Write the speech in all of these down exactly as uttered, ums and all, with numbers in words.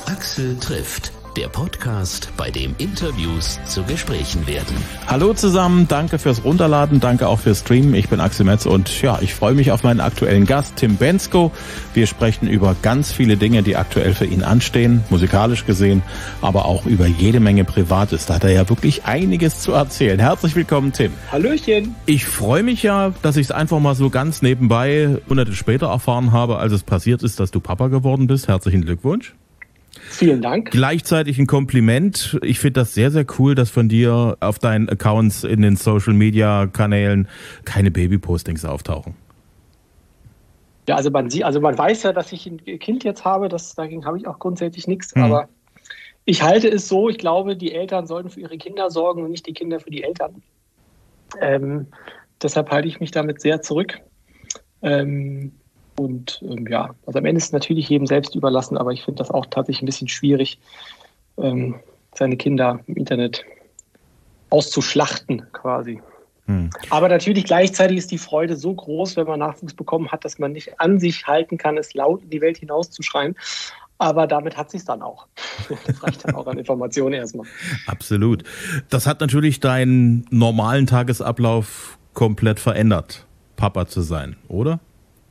Axel trifft, der Podcast, bei dem Interviews zu Gesprächen werden. Hallo zusammen, danke fürs Runterladen, danke auch fürs Streamen. Ich bin Axel Metz und ja, ich freue mich auf meinen aktuellen Gast, Tim Bendzko. Wir sprechen über ganz viele Dinge, die aktuell für ihn anstehen, musikalisch gesehen, aber auch über jede Menge Privates. Da hat er ja wirklich einiges zu erzählen. Herzlich willkommen, Tim. Hallöchen. Ich freue mich ja, dass ich es einfach mal so ganz nebenbei Monate später erfahren habe, als es passiert ist, dass du Papa geworden bist. Herzlichen Glückwunsch. Vielen Dank. Gleichzeitig ein Kompliment. Ich finde das sehr, sehr cool, dass von dir auf deinen Accounts in den Social-Media-Kanälen keine Baby-Postings auftauchen. Ja, also man sieht, also man weiß ja, dass ich ein Kind jetzt habe. Das, dagegen habe ich auch grundsätzlich nichts. Hm. Aber ich halte es so, ich glaube, die Eltern sollten für ihre Kinder sorgen und nicht die Kinder für die Eltern. Ähm, deshalb halte ich mich damit sehr zurück. Ähm, Und ähm, ja, also am Ende ist es natürlich jedem selbst überlassen, aber ich finde das auch tatsächlich ein bisschen schwierig, ähm, seine Kinder im Internet auszuschlachten quasi. Hm. Aber natürlich gleichzeitig ist die Freude so groß, wenn man Nachwuchs bekommen hat, dass man nicht an sich halten kann, es laut in die Welt hinauszuschreien. Aber damit hat sich's dann auch. Das reicht dann auch an Informationen erstmal. Absolut. Das hat natürlich deinen normalen Tagesablauf komplett verändert, Papa zu sein, oder?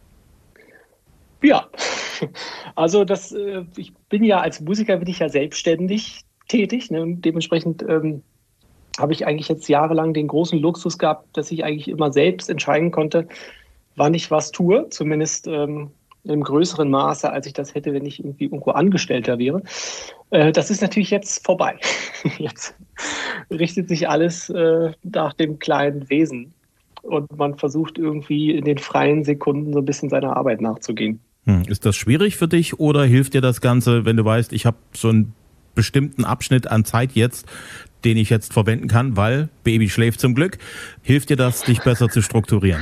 Ja, also das, ich bin ja als Musiker bin ich ja selbstständig tätig. Ne? Und dementsprechend ähm, habe ich eigentlich jetzt jahrelang den großen Luxus gehabt, dass ich eigentlich immer selbst entscheiden konnte, wann ich was tue. Zumindest ähm, im größeren Maße, als ich das hätte, wenn ich irgendwie irgendwo Angestellter wäre. Äh, das ist natürlich jetzt vorbei. Jetzt richtet sich alles äh, nach dem kleinen Wesen. Und man versucht irgendwie in den freien Sekunden so ein bisschen seiner Arbeit nachzugehen. Ist das schwierig für dich oder hilft dir das Ganze, wenn du weißt, ich habe so einen bestimmten Abschnitt an Zeit jetzt, den ich jetzt verwenden kann, weil Baby schläft zum Glück. Hilft dir das, dich besser zu strukturieren?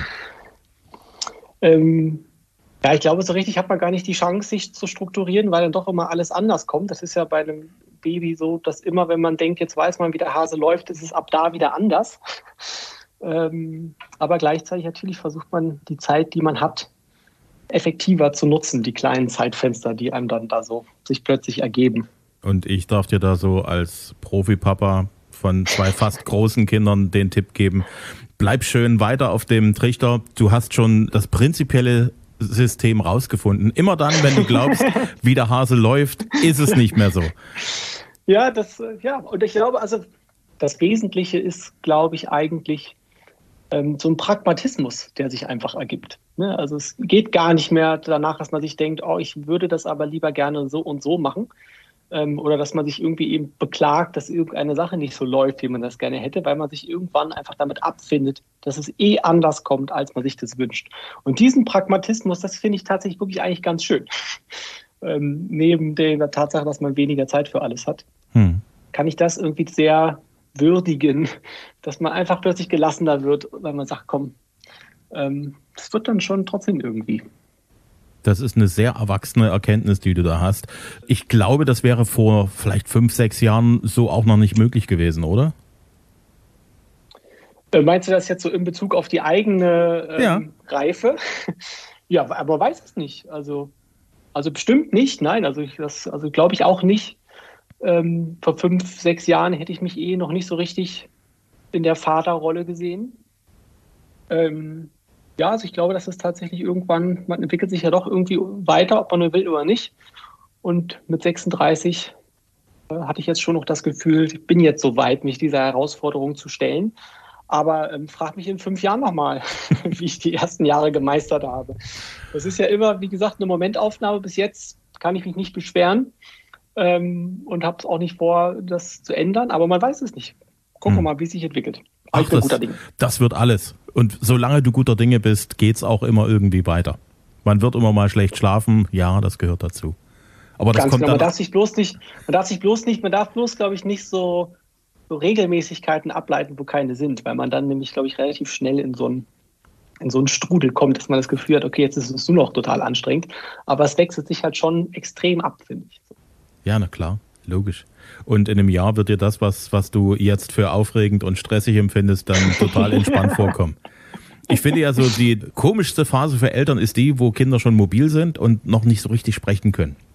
Ähm, ja, ich glaube, so richtig hat man gar nicht die Chance, sich zu strukturieren, weil dann doch immer alles anders kommt. Das ist ja bei einem Baby so, dass immer, wenn man denkt, jetzt weiß man, wie der Hase läuft, ist es ab da wieder anders. Ähm, aber gleichzeitig natürlich versucht man die Zeit, die man hat, effektiver zu nutzen, die kleinen Zeitfenster, die einem dann da so sich plötzlich ergeben. Und ich darf dir da so als Profi-Papa von zwei fast großen Kindern den Tipp geben, bleib schön weiter auf dem Trichter. Du hast schon das prinzipielle System rausgefunden. Immer dann, wenn du glaubst, wie der Hase läuft, ist es nicht mehr so. Ja, das, ja, und ich glaube, also das Wesentliche ist, glaube ich, eigentlich ähm, so ein Pragmatismus, der sich einfach ergibt. Ne? Also es geht gar nicht mehr danach, dass man sich denkt, oh, ich würde das aber lieber gerne so und so machen. Ähm, oder dass man sich irgendwie eben beklagt, dass irgendeine Sache nicht so läuft, wie man das gerne hätte, weil man sich irgendwann einfach damit abfindet, dass es eh anders kommt, als man sich das wünscht. Und diesen Pragmatismus, das finde ich tatsächlich wirklich eigentlich ganz schön. Ähm, neben der Tatsache, dass man weniger Zeit für alles hat, hm. kann ich das irgendwie sehr würdigen, dass man einfach plötzlich gelassener wird, weil man sagt, komm, ähm, das wird dann schon trotzdem irgendwie. Das ist eine sehr erwachsene Erkenntnis, die du da hast. Ich glaube, das wäre vor vielleicht fünf, sechs Jahren so auch noch nicht möglich gewesen, oder? Äh, meinst du das jetzt so in Bezug auf die eigene ähm, ja. Reife? Ja, aber weiß es nicht. Also, also bestimmt nicht, nein, also ich, das, also glaube ich auch nicht. Ähm, vor fünf, sechs Jahren hätte ich mich eh noch nicht so richtig in der Vaterrolle gesehen. Ähm, ja, also ich glaube, dass es tatsächlich irgendwann, man entwickelt sich ja doch irgendwie weiter, ob man nur will oder nicht. Und mit sechsunddreißig äh, hatte ich jetzt schon noch das Gefühl, ich bin jetzt so weit, mich dieser Herausforderung zu stellen. Aber ähm, frag mich in fünf Jahren nochmal, wie ich die ersten Jahre gemeistert habe. Das ist ja immer, wie gesagt, eine Momentaufnahme. Bis jetzt kann ich mich nicht beschweren. Ähm, und habe es auch nicht vor, das zu ändern, aber man weiß es nicht. Gucken wir hm. mal, wie es sich entwickelt. Ach, ich bin das, guter Dinge. Das wird alles. Und solange du guter Dinge bist, geht's auch immer irgendwie weiter. Man wird immer mal schlecht schlafen, ja, das gehört dazu. Aber das Ganz kommt genau. dann Man darf sich bloß nicht, man darf sich bloß nicht, man darf bloß, glaube ich, nicht so, so Regelmäßigkeiten ableiten, wo keine sind, weil man dann nämlich, glaube ich, relativ schnell in so einen in so einen Strudel kommt, dass man das Gefühl hat, okay, jetzt ist es nur noch total anstrengend. Aber es wechselt sich halt schon extrem ab, finde ich. Ja, na klar, logisch. Und in einem Jahr wird dir das, was, was du jetzt für aufregend und stressig empfindest, dann total entspannt vorkommen. Ich finde ja so, die komischste Phase für Eltern ist die, wo Kinder schon mobil sind und noch nicht so richtig sprechen können.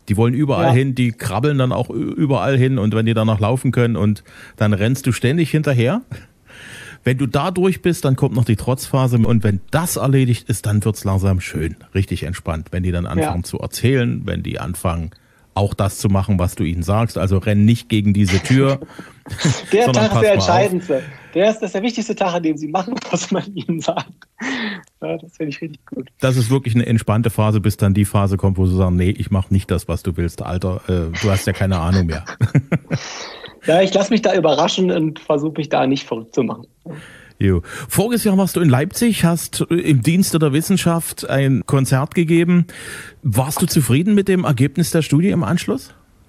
Die wollen überall Ja. hin, die krabbeln dann auch überall hin und wenn die danach laufen können und dann rennst du ständig hinterher. Wenn du da durch bist, dann kommt noch die Trotzphase und wenn das erledigt ist, dann wird's langsam schön, richtig entspannt. Wenn die dann anfangen Ja. zu erzählen, wenn die anfangen auch das zu machen, was du ihnen sagst, also renn nicht gegen diese Tür. Der sondern Tag pass ist der mal auf. entscheidendste. Der ist, das ist der wichtigste Tag, an dem sie machen, was man ihnen sagt. Ja, das finde ich richtig gut. Das ist wirklich eine entspannte Phase, bis dann die Phase kommt, wo sie sagen, nee, ich mache nicht das, was du willst, Alter, äh, du hast ja keine Ahnung mehr. Ja, ich lasse mich da überraschen und versuche mich da nicht verrückt zu machen. Jo. Voriges Jahr warst du in Leipzig, hast im Dienste der Wissenschaft ein Konzert gegeben. Warst du zufrieden mit dem Ergebnis der Studie im Anschluss?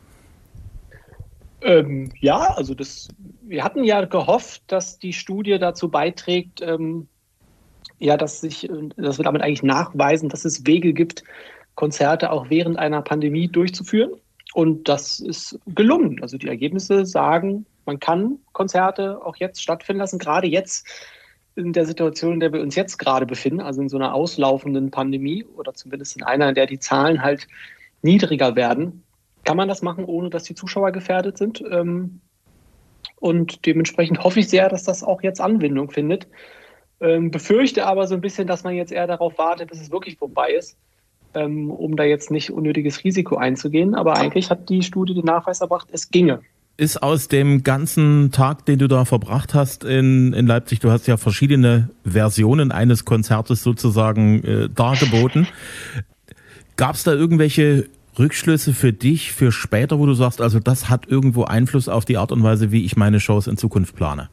Ähm, ja, also das, wir hatten ja gehofft, dass die Studie dazu beiträgt, ähm, ja, dass sich, dass wir damit eigentlich nachweisen, dass es Wege gibt, Konzerte auch während einer Pandemie durchzuführen. Und das ist gelungen. Also die Ergebnisse sagen, man kann Konzerte auch jetzt stattfinden lassen, gerade jetzt in der Situation, in der wir uns jetzt gerade befinden, also in so einer auslaufenden Pandemie oder zumindest in einer, in der die Zahlen halt niedriger werden, kann man das machen, ohne dass die Zuschauer gefährdet sind. Und dementsprechend hoffe ich sehr, dass das auch jetzt Anwendung findet. Befürchte aber so ein bisschen, dass man jetzt eher darauf wartet, bis es wirklich vorbei ist, um da jetzt nicht unnötiges Risiko einzugehen. Aber eigentlich hat die Studie den Nachweis erbracht, es ginge. Ist aus dem ganzen Tag, den du da verbracht hast in, in Leipzig, du hast ja verschiedene Versionen eines Konzertes sozusagen äh, dargeboten. Gab es da irgendwelche Rückschlüsse für dich, für später, wo du sagst, also das hat irgendwo Einfluss auf die Art und Weise, wie ich meine Shows in Zukunft plane?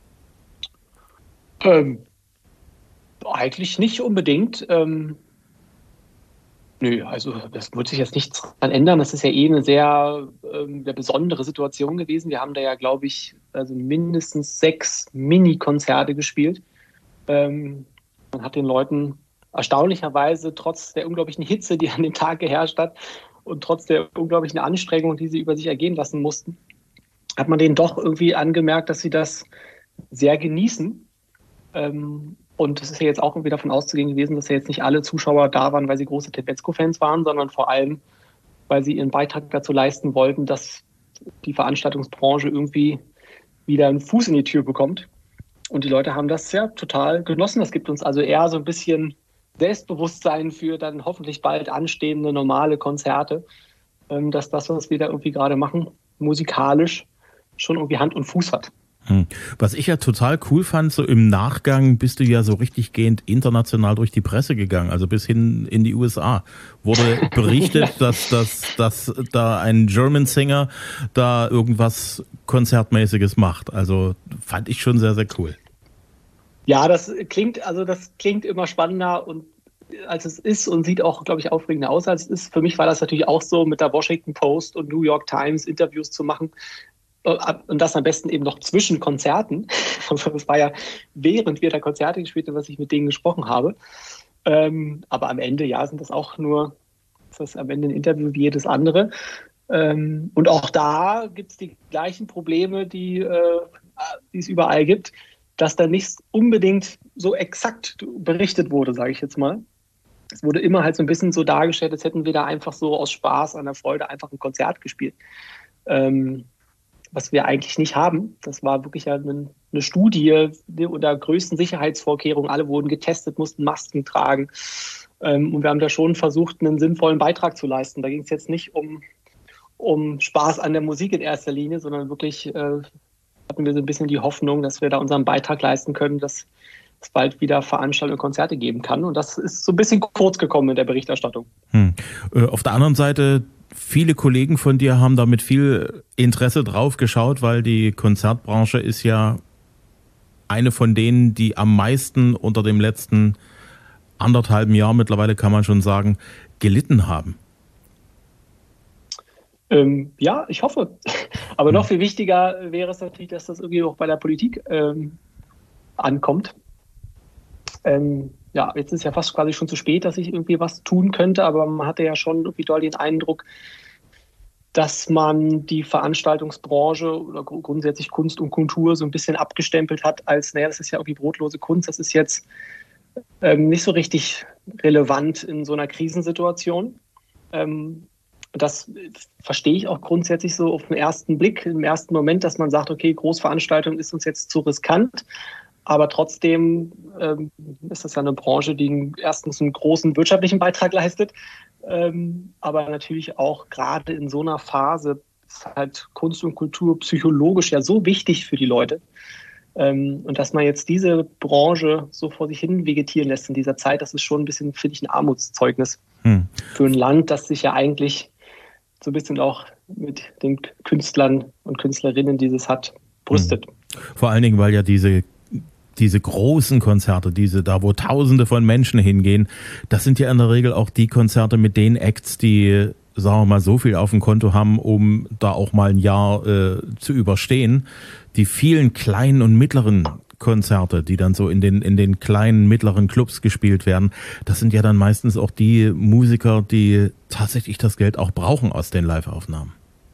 Ähm, eigentlich nicht unbedingt. Ähm Nö, also das wird sich jetzt nichts dran ändern. Das ist ja eh eine sehr, ähm, sehr besondere Situation gewesen. Wir haben da ja, glaube ich, also mindestens sechs Mini-Konzerte gespielt. Ähm, man hat den Leuten erstaunlicherweise trotz der unglaublichen Hitze, die an dem Tag geherrscht hat und trotz der unglaublichen Anstrengung, die sie über sich ergehen lassen mussten, hat man denen doch irgendwie angemerkt, dass sie das sehr genießen. Ähm, Und es ist ja jetzt auch irgendwie davon auszugehen gewesen, dass ja jetzt nicht alle Zuschauer da waren, weil sie große Tedesco-Fans waren, sondern vor allem, weil sie ihren Beitrag dazu leisten wollten, dass die Veranstaltungsbranche irgendwie wieder einen Fuß in die Tür bekommt. Und die Leute haben das ja total genossen. Das gibt uns also eher so ein bisschen Selbstbewusstsein für dann hoffentlich bald anstehende normale Konzerte, dass das, was wir da irgendwie gerade machen, musikalisch schon irgendwie Hand und Fuß hat. Was ich ja total cool fand, so im Nachgang bist du ja so richtig gehend international durch die Presse gegangen, also bis hin in die U S A. Wurde berichtet, dass, dass, dass da ein German Singer da irgendwas Konzertmäßiges macht. Also fand ich schon sehr, sehr cool. Ja, das klingt, also das klingt immer spannender und als es ist und sieht auch, glaube ich, aufregender aus, als es ist. Für mich war das natürlich auch so, mit der Washington Post und New York Times Interviews zu machen. Und das am besten eben noch zwischen Konzerten. Also das war ja, während wir da Konzerte gespielt haben, was ich mit denen gesprochen habe. Ähm, aber am Ende, ja, sind das auch nur, ist das am Ende ein Interview wie jedes andere. Ähm, und auch da gibt es die gleichen Probleme, die, äh, die es überall gibt, dass da nicht unbedingt so exakt berichtet wurde, sage ich jetzt mal. Es wurde immer halt so ein bisschen so dargestellt, als hätten wir da einfach so aus Spaß, an der Freude einfach ein Konzert gespielt. Ähm, was wir eigentlich nicht haben. Das war wirklich eine, eine Studie unter größten Sicherheitsvorkehrungen. Alle wurden getestet, mussten Masken tragen. Ähm, und wir haben da schon versucht, einen sinnvollen Beitrag zu leisten. Da ging es jetzt nicht um, um Spaß an der Musik in erster Linie, sondern wirklich äh, hatten wir so ein bisschen die Hoffnung, dass wir da unseren Beitrag leisten können, dass es bald wieder Veranstaltungen und Konzerte geben kann. Und das ist so ein bisschen kurz gekommen in der Berichterstattung. Hm. Äh, auf der anderen Seite, viele Kollegen von dir haben da mit viel Interesse drauf geschaut, weil die Konzertbranche ist ja eine von denen, die am meisten unter dem letzten anderthalben Jahr, mittlerweile kann man schon sagen, gelitten haben. Ähm, ja, ich hoffe. Aber noch viel wichtiger wäre es natürlich, dass das irgendwie auch bei der Politik ähm, ankommt. Ähm, ja, jetzt ist ja fast quasi schon zu spät, dass ich irgendwie was tun könnte, aber man hatte ja schon irgendwie doll den Eindruck, dass man die Veranstaltungsbranche oder grundsätzlich Kunst und Kultur so ein bisschen abgestempelt hat als, naja, das ist ja irgendwie brotlose Kunst, das ist jetzt ähm, nicht so richtig relevant in so einer Krisensituation. Ähm, das verstehe ich auch grundsätzlich so auf den ersten Blick, im ersten Moment, dass man sagt, okay, Großveranstaltung ist uns jetzt zu riskant. Aber trotzdem ähm, ist das ja eine Branche, die erstens einen großen wirtschaftlichen Beitrag leistet. Ähm, aber natürlich auch gerade in so einer Phase ist halt Kunst und Kultur psychologisch ja so wichtig für die Leute. Ähm, und dass man jetzt diese Branche so vor sich hin vegetieren lässt in dieser Zeit, das ist schon ein bisschen, finde ich, ein Armutszeugnis hm. für ein Land, das sich ja eigentlich so ein bisschen auch mit den Künstlern und Künstlerinnen, die es hat, brüstet. Hm. Vor allen Dingen, weil ja diese diese großen Konzerte, diese da, wo Tausende von Menschen hingehen, das sind ja in der Regel auch die Konzerte mit den Acts, die, sagen wir mal, so viel auf dem Konto haben, um da auch mal ein Jahr äh, zu überstehen. Die vielen kleinen und mittleren Konzerte, die dann so in den in den kleinen, mittleren Clubs gespielt werden, das sind ja dann meistens auch die Musiker, die tatsächlich das Geld auch brauchen aus den Live-Aufnahmen.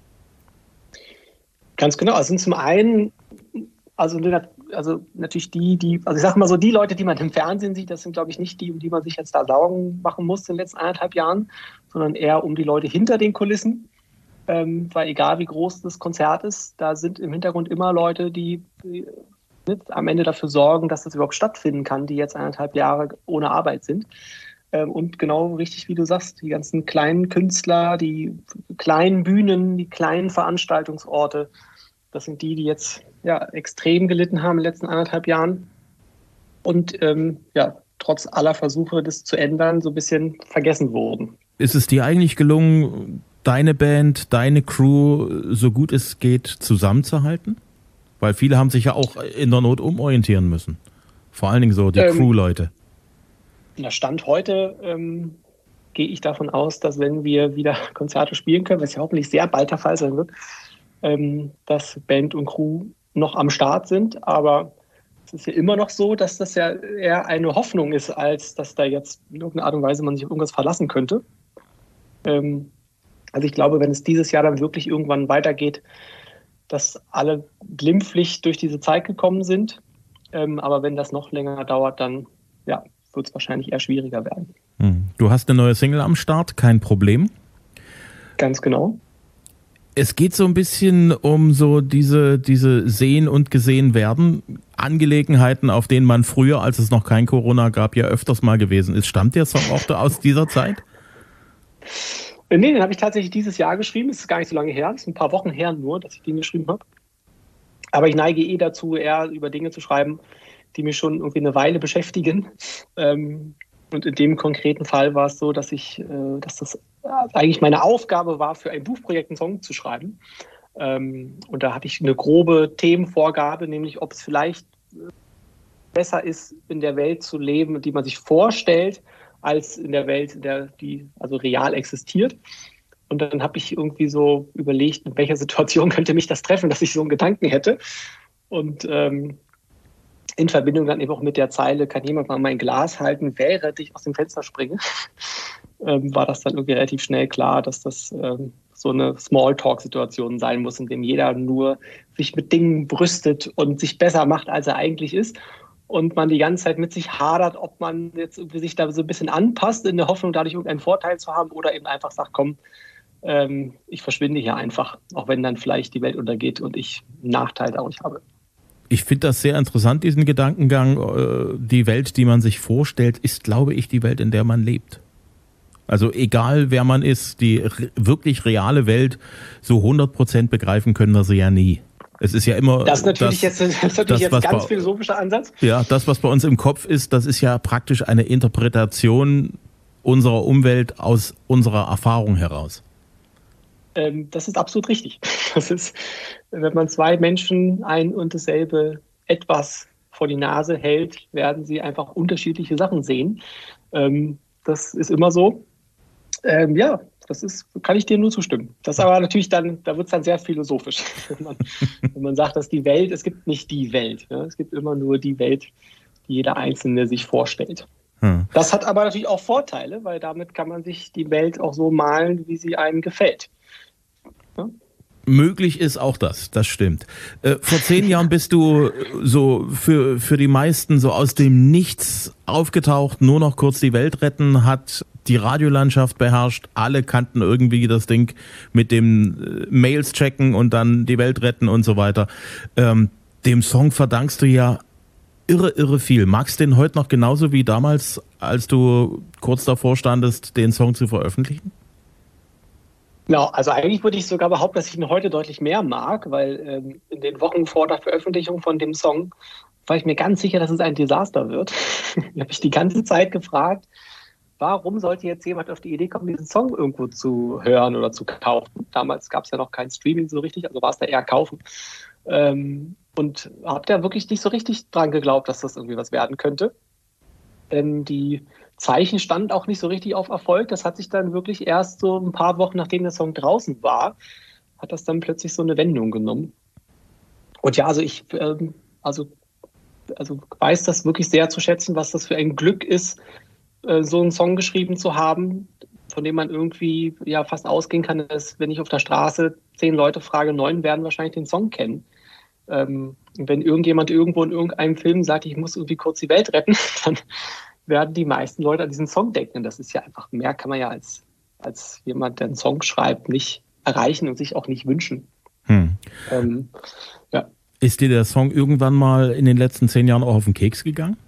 Ganz genau. Also sind zum einen, also, also natürlich die, die, also ich sage mal so, die Leute, die man im Fernsehen sieht, das sind, glaube ich, nicht die, um die man sich jetzt da Sorgen machen muss in den letzten eineinhalb Jahren, sondern eher um die Leute hinter den Kulissen. Ähm, weil egal wie groß das Konzert ist, da sind im Hintergrund immer Leute, die, die am Ende dafür sorgen, dass das überhaupt stattfinden kann, die jetzt eineinhalb Jahre ohne Arbeit sind. Ähm, und genau richtig, wie du sagst, die ganzen kleinen Künstler, die kleinen Bühnen, die kleinen Veranstaltungsorte, das sind die, die jetzt ja, extrem gelitten haben in den letzten eineinhalb Jahren und ähm, ja, trotz aller Versuche, das zu ändern, so ein bisschen vergessen wurden. Ist es dir eigentlich gelungen, deine Band, deine Crew, so gut es geht, zusammenzuhalten? Weil viele haben sich ja auch in der Not umorientieren müssen. Vor allen Dingen so die ähm, Crew-Leute. Na, Stand heute ähm, gehe ich davon aus, dass wenn wir wieder Konzerte spielen können, was ja hoffentlich sehr bald der Fall sein wird, ähm, dass Band und Crew noch am Start sind. Aber es ist ja immer noch so, dass das ja eher eine Hoffnung ist, als dass da jetzt in irgendeiner Art und Weise man sich auf irgendwas verlassen könnte. Ähm, also ich glaube, wenn es dieses Jahr dann wirklich irgendwann weitergeht, dass alle glimpflich durch diese Zeit gekommen sind. Ähm, aber wenn das noch länger dauert, dann ja, wird es wahrscheinlich eher schwieriger werden. Du hast eine neue Single am Start, kein Problem. Ganz genau. Es geht so ein bisschen um so diese, diese Sehen und gesehen werden Angelegenheiten, auf denen man früher, als es noch kein Corona gab, ja öfters mal gewesen ist. Stammt der Song auch aus dieser Zeit? Nee, den habe ich tatsächlich dieses Jahr geschrieben. Es ist gar nicht so lange her. Es ist ein paar Wochen her nur, dass ich den geschrieben habe. Aber ich neige eh dazu, eher über Dinge zu schreiben, die mich schon irgendwie eine Weile beschäftigen. Und in dem konkreten Fall war es so, dass ich, dass das eigentlich meine Aufgabe war, für ein Buchprojekt einen Song zu schreiben. Und da hatte ich eine grobe Themenvorgabe, nämlich ob es vielleicht besser ist, in der Welt zu leben, die man sich vorstellt, als in der Welt, in der die also real existiert. Und dann habe ich irgendwie so überlegt, in welcher Situation könnte mich das treffen, dass ich so einen Gedanken hätte. Und ähm, in Verbindung dann eben auch mit der Zeile, kann jemand mal mein Glas halten, während ich aus dem Fenster springe, ähm, war das dann irgendwie relativ schnell klar, dass das ähm, so eine Smalltalk-Situation sein muss, in dem jeder nur sich mit Dingen brüstet und sich besser macht, als er eigentlich ist. Und man die ganze Zeit mit sich hadert, ob man jetzt irgendwie sich da so ein bisschen anpasst, in der Hoffnung, dadurch irgendeinen Vorteil zu haben, oder eben einfach sagt, komm, ähm, ich verschwinde hier einfach, auch wenn dann vielleicht die Welt untergeht und ich einen Nachteil dadurch habe. Ich finde das sehr interessant, diesen Gedankengang. Die Welt, die man sich vorstellt, ist, glaube ich, die Welt, in der man lebt. Also egal, wer man ist, die wirklich reale Welt, so hundert Prozent begreifen können wir sie ja nie. Es ist ja immer. Das ist natürlich das, jetzt, das ist natürlich das, jetzt ein ganz bei, philosophischer Ansatz. Ja, das, was bei uns im Kopf ist, das ist ja praktisch eine Interpretation unserer Umwelt aus unserer Erfahrung heraus. Ähm, das ist absolut richtig. Das ist, wenn man zwei Menschen ein und dasselbe etwas vor die Nase hält, werden sie einfach unterschiedliche Sachen sehen. Ähm, das ist immer so. Ähm, ja, das ist, kann ich dir nur zustimmen. Das ist aber natürlich dann, da wird es dann sehr philosophisch, wenn man, wenn man sagt, dass die Welt, es gibt nicht die Welt. Ja? Es gibt immer nur die Welt, die jeder Einzelne sich vorstellt. Hm. Das hat aber natürlich auch Vorteile, weil damit kann man sich die Welt auch so malen, wie sie einem gefällt. Ja? Möglich ist auch das, das stimmt. Äh, vor zehn Jahren bist du so für, für die meisten so aus dem Nichts aufgetaucht, nur noch kurz die Welt retten hat die Radiolandschaft beherrscht. Alle kannten irgendwie das Ding mit dem Mails checken und dann die Welt retten und so weiter. Ähm, dem Song verdankst du ja irre, irre viel. Magst du den heute noch genauso wie damals, als du kurz davor standest, den Song zu veröffentlichen? Genau, also eigentlich würde ich sogar behaupten, dass ich ihn heute deutlich mehr mag, weil ähm, in den Wochen vor der Veröffentlichung von dem Song war ich mir ganz sicher, dass es ein Desaster wird. Ich habe mich die ganze Zeit gefragt, warum sollte jetzt jemand auf die Idee kommen, diesen Song irgendwo zu hören oder zu kaufen? Damals gab es ja noch kein Streaming so richtig, also war es da eher kaufen. Ähm, und habe da wirklich nicht so richtig dran geglaubt, dass das irgendwie was werden könnte. Denn die Zeichen standen auch nicht so richtig auf Erfolg. Das hat sich dann wirklich erst so ein paar Wochen, nachdem der Song draußen war, hat das dann plötzlich so eine Wendung genommen. Und ja, also ich ähm, also, also weiß das wirklich sehr zu schätzen, was das für ein Glück ist, äh, so einen Song geschrieben zu haben, von dem man irgendwie ja fast ausgehen kann, dass wenn ich auf der Straße zehn Leute frage, neun werden wahrscheinlich den Song kennen. Ähm, wenn irgendjemand irgendwo in irgendeinem Film sagt, ich muss irgendwie kurz die Welt retten, dann werden die meisten Leute an diesen Song denken. Das ist ja einfach, mehr kann man ja als, als jemand, der einen Song schreibt, nicht erreichen und sich auch nicht wünschen. Hm. Ähm, ja. Ist dir der Song irgendwann mal in den letzten zehn Jahren auch auf den Keks gegangen?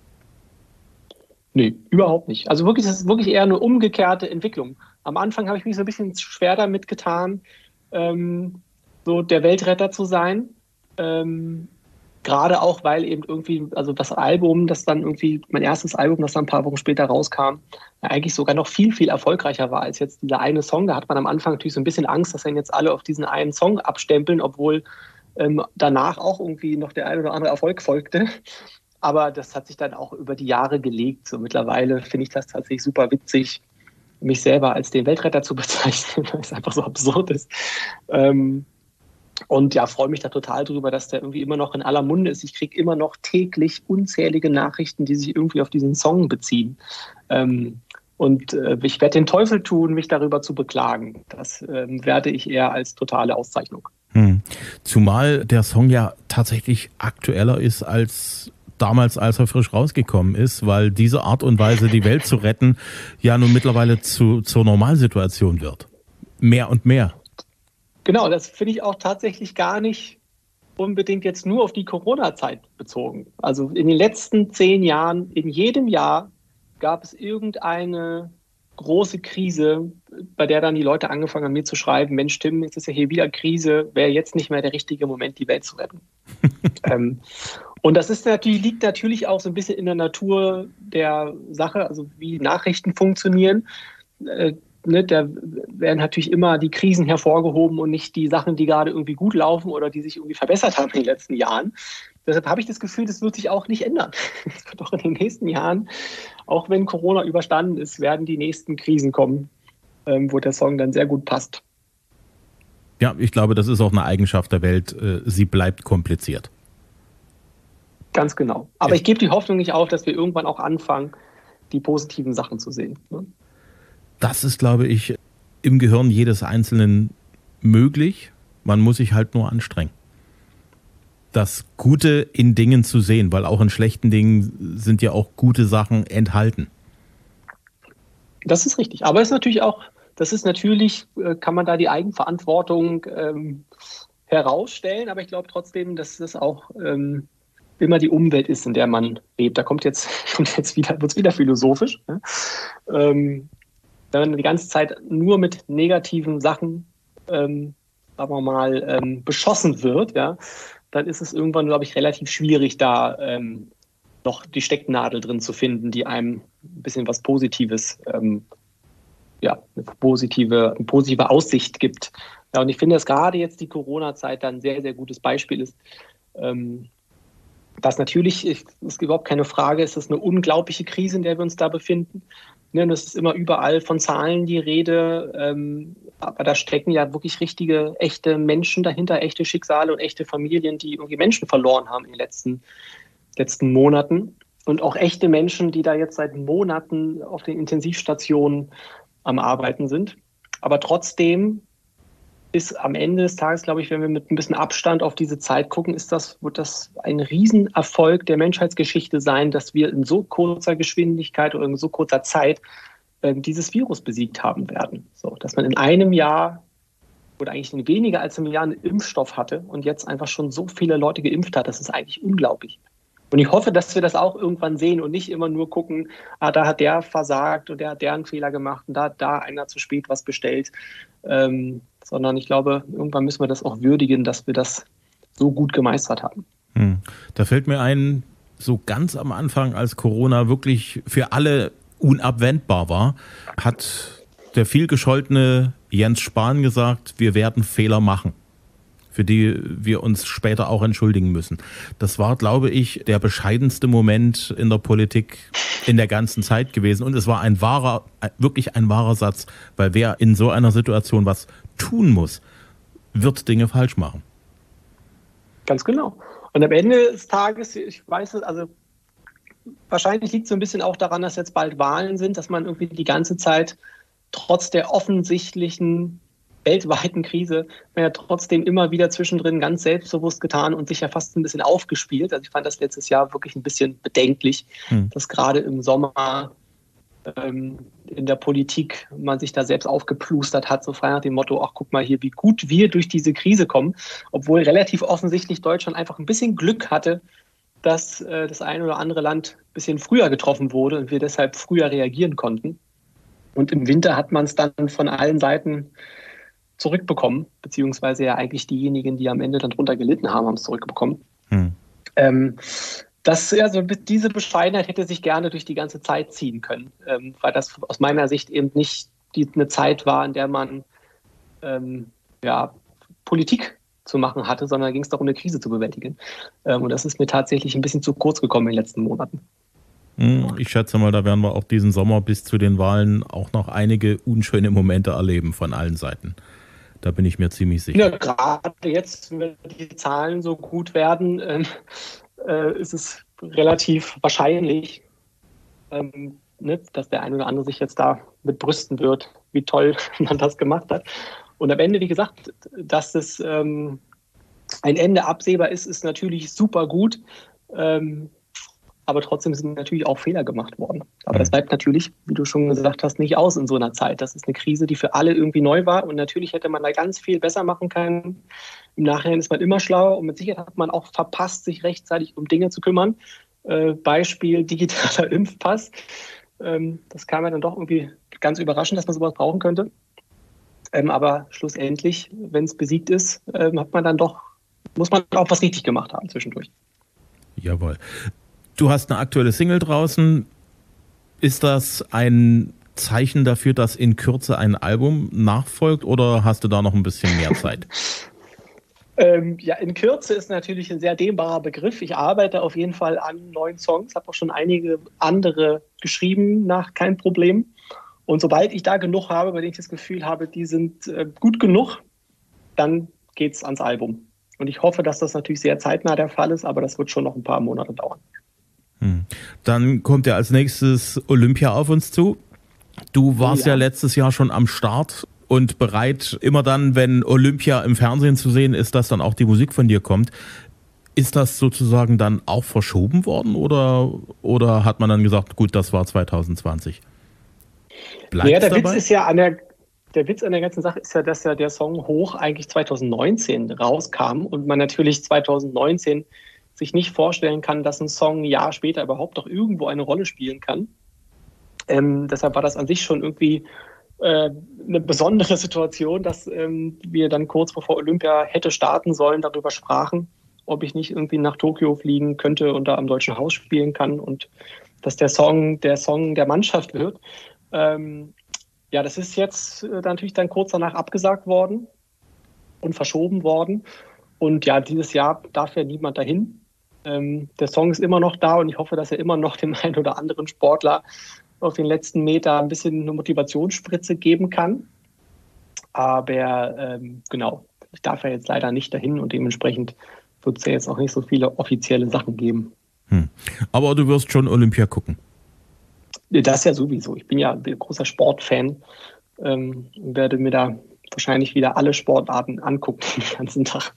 Nee, überhaupt nicht. Also wirklich, das ist wirklich eher eine umgekehrte Entwicklung. Am Anfang habe ich mich so ein bisschen schwer damit getan, ähm, so der Weltretter zu sein. Ähm, gerade auch, weil eben irgendwie, also das Album, das dann irgendwie, mein erstes Album, das dann ein paar Wochen später rauskam, ja, eigentlich sogar noch viel, viel erfolgreicher war als jetzt dieser eine Song. Da hat man am Anfang natürlich so ein bisschen Angst, dass dann jetzt alle auf diesen einen Song abstempeln, obwohl ähm, danach auch irgendwie noch der ein oder andere Erfolg folgte. Aber das hat sich dann auch über die Jahre gelegt. So mittlerweile finde ich das tatsächlich super witzig, mich selber als den Weltretter zu bezeichnen, weil es einfach so absurd ist. Ähm, Und ja, freue mich da total drüber, dass der irgendwie immer noch in aller Munde ist. Ich kriege immer noch täglich unzählige Nachrichten, die sich irgendwie auf diesen Song beziehen. Ähm, und äh, ich werde den Teufel tun, mich darüber zu beklagen. Das ähm, werde ich eher als totale Auszeichnung. Hm. Zumal der Song ja tatsächlich aktueller ist als damals, als er frisch rausgekommen ist, weil diese Art und Weise, die Welt zu retten, ja nun mittlerweile zu, zur Normalsituation wird. Mehr und mehr. Genau, das finde ich auch tatsächlich gar nicht unbedingt jetzt nur auf die Corona-Zeit bezogen. Also in den letzten zehn Jahren, in jedem Jahr gab es irgendeine große Krise, bei der dann die Leute angefangen haben, mir zu schreiben, Mensch Tim, jetzt ist ja hier wieder Krise, wäre jetzt nicht mehr der richtige Moment, die Welt zu retten. ähm, und das ist natürlich, liegt natürlich auch so ein bisschen in der Natur der Sache, also wie Nachrichten funktionieren. Äh, Ne, da werden natürlich immer die Krisen hervorgehoben und nicht die Sachen, die gerade irgendwie gut laufen oder die sich irgendwie verbessert haben in den letzten Jahren. Deshalb habe ich das Gefühl, das wird sich auch nicht ändern. Es wird auch in den nächsten Jahren, auch wenn Corona überstanden ist, werden die nächsten Krisen kommen, ähm, wo der Song dann sehr gut passt. Ja, ich glaube, das ist auch eine Eigenschaft der Welt. Sie bleibt kompliziert. Ganz genau. Aber ja. Ich gebe die Hoffnung nicht auf, dass wir irgendwann auch anfangen, die positiven Sachen zu sehen. Ne? Das ist, glaube ich, im Gehirn jedes Einzelnen möglich. Man muss sich halt nur anstrengen. Das Gute in Dingen zu sehen, weil auch in schlechten Dingen sind ja auch gute Sachen enthalten. Das ist richtig. Aber es ist natürlich auch, das ist natürlich, kann man da die Eigenverantwortung ähm, herausstellen. Aber ich glaube trotzdem, dass das auch ähm, immer die Umwelt ist, in der man lebt. Da kommt jetzt, kommt jetzt wieder, wird es wieder philosophisch. Ne? Ähm, Wenn man die ganze Zeit nur mit negativen Sachen, ähm, sagen wir mal, ähm, beschossen wird, ja, dann ist es irgendwann, glaube ich, relativ schwierig, da ähm, noch die Stecknadel drin zu finden, die einem ein bisschen was Positives, ähm, ja, eine positive, eine positive Aussicht gibt. Ja, und ich finde, dass gerade jetzt die Corona-Zeit da ein sehr, sehr gutes Beispiel ist. Ähm, dass natürlich, ist überhaupt keine Frage, ist das eine unglaubliche Krise, in der wir uns da befinden. Ne, das ist immer überall von Zahlen die Rede, ähm, aber da stecken ja wirklich richtige, echte Menschen dahinter, echte Schicksale und echte Familien, die irgendwie Menschen verloren haben in den letzten, letzten Monaten. Und auch echte Menschen, die da jetzt seit Monaten auf den Intensivstationen am Arbeiten sind. Aber trotzdem ist am Ende des Tages, glaube ich, wenn wir mit ein bisschen Abstand auf diese Zeit gucken, ist das, wird das ein Riesenerfolg der Menschheitsgeschichte sein, dass wir in so kurzer Geschwindigkeit oder in so kurzer Zeit äh, dieses Virus besiegt haben werden. So, dass man in einem Jahr oder eigentlich in weniger als einem Jahr einen Impfstoff hatte und jetzt einfach schon so viele Leute geimpft hat, das ist eigentlich unglaublich. Und ich hoffe, dass wir das auch irgendwann sehen und nicht immer nur gucken, ah, da hat der versagt und der hat der einen Fehler gemacht und da hat da einer zu spät was bestellt. Ähm, sondern ich glaube, irgendwann müssen wir das auch würdigen, dass wir das so gut gemeistert haben. Hm. Da fällt mir ein, so ganz am Anfang, als Corona wirklich für alle unabwendbar war, hat der vielgescholtene Jens Spahn gesagt, wir werden Fehler machen, für die wir uns später auch entschuldigen müssen. Das war, glaube ich, der bescheidenste Moment in der Politik in der ganzen Zeit gewesen. Und es war ein wahrer, wirklich ein wahrer Satz, weil wer in so einer Situation was tun muss, wird Dinge falsch machen. Ganz genau. Und am Ende des Tages, ich weiß es, also wahrscheinlich liegt es so ein bisschen auch daran, dass jetzt bald Wahlen sind, dass man irgendwie die ganze Zeit trotz der offensichtlichen weltweiten Krise, man ja trotzdem immer wieder zwischendrin ganz selbstbewusst getan und sich ja fast ein bisschen aufgespielt. Also ich fand das letztes Jahr wirklich ein bisschen bedenklich, hm. dass gerade im Sommer ähm, in der Politik man sich da selbst aufgeplustert hat, so frei nach dem Motto, ach guck mal hier, wie gut wir durch diese Krise kommen, obwohl relativ offensichtlich Deutschland einfach ein bisschen Glück hatte, dass äh, das ein oder andere Land ein bisschen früher getroffen wurde und wir deshalb früher reagieren konnten. Und im Winter hat man es dann von allen Seiten zurückbekommen, beziehungsweise ja eigentlich diejenigen, die am Ende dann drunter gelitten haben, haben es zurückbekommen. Hm. Ähm, das, also diese Bescheidenheit hätte sich gerne durch die ganze Zeit ziehen können, ähm, weil das aus meiner Sicht eben nicht die, eine Zeit war, in der man ähm, ja, Politik zu machen hatte, sondern ging es darum, eine Krise zu bewältigen. Ähm, und das ist mir tatsächlich ein bisschen zu kurz gekommen in den letzten Monaten. Ich schätze mal, da werden wir auch diesen Sommer bis zu den Wahlen auch noch einige unschöne Momente erleben von allen Seiten. Da bin ich mir ziemlich sicher. Ja, gerade jetzt, wenn die Zahlen so gut werden, ähm, äh, ist es relativ wahrscheinlich, ähm, ne, dass der eine oder andere sich jetzt da mit brüsten wird, wie toll man das gemacht hat. Und am Ende, wie gesagt, dass es ähm, ein Ende absehbar ist, ist natürlich super gut. Ähm, Aber trotzdem sind natürlich auch Fehler gemacht worden. Aber das bleibt natürlich, wie du schon gesagt hast, nicht aus in so einer Zeit. Das ist eine Krise, die für alle irgendwie neu war. Und natürlich hätte man da ganz viel besser machen können. Im Nachhinein ist man immer schlauer. Und mit Sicherheit hat man auch verpasst, sich rechtzeitig um Dinge zu kümmern. Äh, Beispiel digitaler Impfpass. Ähm, das kam ja dann doch irgendwie ganz überraschend, dass man sowas brauchen könnte. Ähm, aber schlussendlich, wenn es besiegt ist, ähm, hat man dann doch, muss man auch was richtig gemacht haben zwischendurch. Jawohl. Du hast eine aktuelle Single draußen. Ist das ein Zeichen dafür, dass in Kürze ein Album nachfolgt oder hast du da noch ein bisschen mehr Zeit? ähm, ja, in Kürze ist natürlich ein sehr dehnbarer Begriff. Ich arbeite auf jeden Fall an neuen Songs, habe auch schon einige andere geschrieben nach Kein Problem. Und sobald ich da genug habe, bei denen ich das Gefühl habe, die sind äh, gut genug, dann geht's ans Album. Und ich hoffe, dass das natürlich sehr zeitnah der Fall ist, aber das wird schon noch ein paar Monate dauern. Hm. Dann kommt ja als nächstes Olympia auf uns zu. Du warst ja. ja letztes Jahr schon am Start und bereit, immer dann, wenn Olympia im Fernsehen zu sehen ist, dass dann auch die Musik von dir kommt. Ist das sozusagen dann auch verschoben worden oder, oder hat man dann gesagt, gut, das war zwanzig zwanzig? Bleibt ja, der dabei? Witz ist ja an der, der Witz an der ganzen Sache ist ja, dass ja der Song Hoch eigentlich zwanzig neunzehn rauskam und man natürlich zwanzig neunzehn sich nicht vorstellen kann, dass ein Song ein Jahr später überhaupt noch irgendwo eine Rolle spielen kann. Ähm, deshalb war das an sich schon irgendwie äh, eine besondere Situation, dass ähm, wir dann kurz bevor Olympia hätte starten sollen, darüber sprachen, ob ich nicht irgendwie nach Tokio fliegen könnte und da am Deutschen Haus spielen kann und dass der Song der Song der Mannschaft wird. Ähm, ja, das ist jetzt äh, natürlich dann kurz danach abgesagt worden und verschoben worden. Und ja, dieses Jahr darf ja niemand dahin. Ähm, der Song ist immer noch da und ich hoffe, dass er immer noch dem einen oder anderen Sportler auf den letzten Meter ein bisschen eine Motivationsspritze geben kann. Aber ähm, genau, ich darf ja jetzt leider nicht dahin und dementsprechend wird es ja jetzt auch nicht so viele offizielle Sachen geben. Hm. Aber du wirst schon Olympia gucken. Das ja sowieso. Ich bin ja ein großer Sportfan ähm, und werde mir da wahrscheinlich wieder alle Sportarten angucken den ganzen Tag.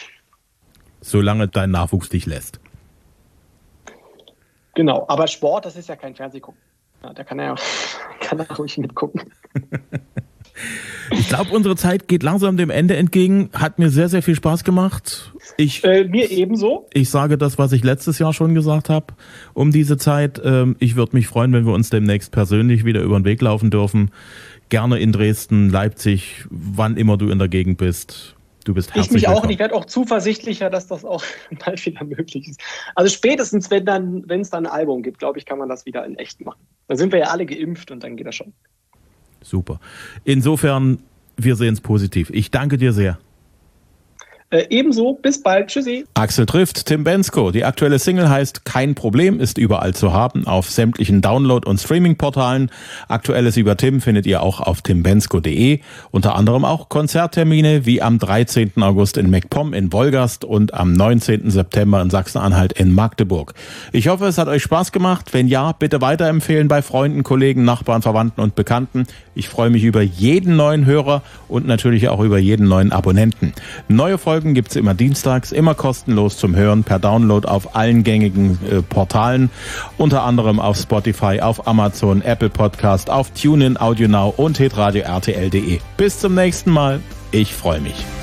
Solange dein Nachwuchs dich lässt. Genau, aber Sport, das ist ja kein Fernsehgucken. Ja, da kann er ja kann er ruhig mitgucken. Ich glaube, unsere Zeit geht langsam dem Ende entgegen. Hat mir sehr, sehr viel Spaß gemacht. Ich, äh, mir ebenso. Ich sage das, was ich letztes Jahr schon gesagt habe um diese Zeit. Ähm, ich würde mich freuen, wenn wir uns demnächst persönlich wieder über den Weg laufen dürfen. Gerne in Dresden, Leipzig, wann immer du in der Gegend bist. Du bist herzlich Ich mich willkommen. auch und ich werde auch zuversichtlicher, dass das auch bald wieder möglich ist. Also spätestens, wenn dann, wenn es dann ein Album gibt, glaube ich, kann man das wieder in echt machen. Dann sind wir ja alle geimpft und dann geht das schon. Super. Insofern, wir sehen es positiv. Ich danke dir sehr. Äh, ebenso, bis bald. Tschüssi. Axel trifft Tim Bendzko. Die aktuelle Single heißt Kein Problem, ist überall zu haben, auf sämtlichen Download- und Streaming-Portalen. Aktuelles über Tim findet ihr auch auf tim bendzko punkt de. Unter anderem auch Konzerttermine wie am dreizehnten August in MacPom in Wolgast und am neunzehnten September in Sachsen-Anhalt in Magdeburg. Ich hoffe, es hat euch Spaß gemacht. Wenn ja, bitte weiterempfehlen bei Freunden, Kollegen, Nachbarn, Verwandten und Bekannten. Ich freue mich über jeden neuen Hörer und natürlich auch über jeden neuen Abonnenten. Neue Folgen gibt's immer dienstags, immer kostenlos zum Hören per Download auf allen gängigen äh, Portalen, unter anderem auf Spotify, auf Amazon, Apple Podcast, auf TuneIn, AudioNow und hitradio R T L punkt de. Bis zum nächsten Mal. Ich freue mich.